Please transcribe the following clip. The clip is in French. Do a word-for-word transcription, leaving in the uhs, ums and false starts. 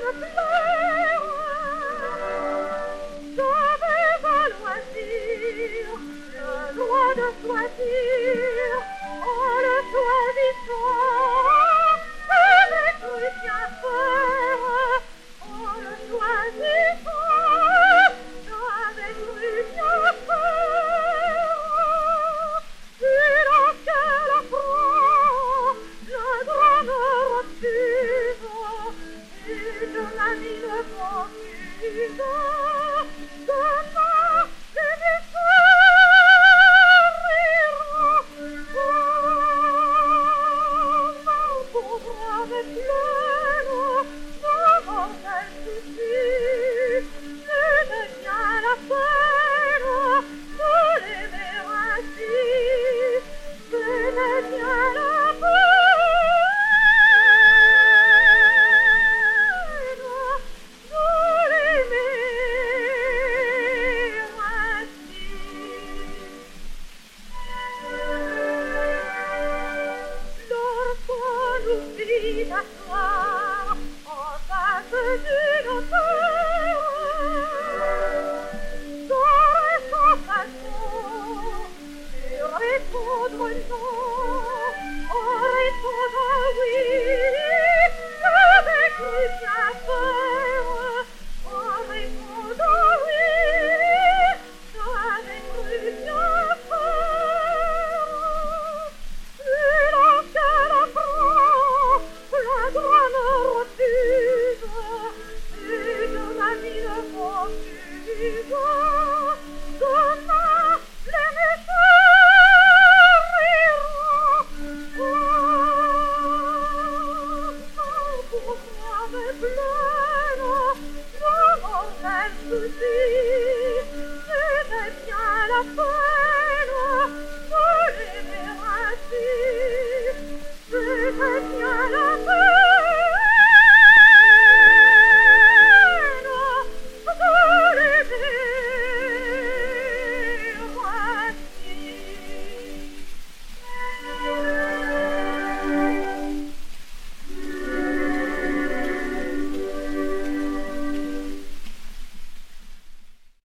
me plaire. J'avais à loisir le droit de choisir en le choisissant. J'avais cru bien faire en le choisissant. J'avais cru bien faire. Et dans quel affront le drame refuse et de la vie ne confuse. Demain, les espoirs riront. Oh, mon pauvre âme pleine de mortels soucis, c'était bien la peine de l'aimer ainsi. C'était bien la peine de l'aimer ainsi. Lorsqu'on nous fit asseoir en face d'une auteure, sans sans façon de répondre non, en répondant oui, j'avais cru bien faire.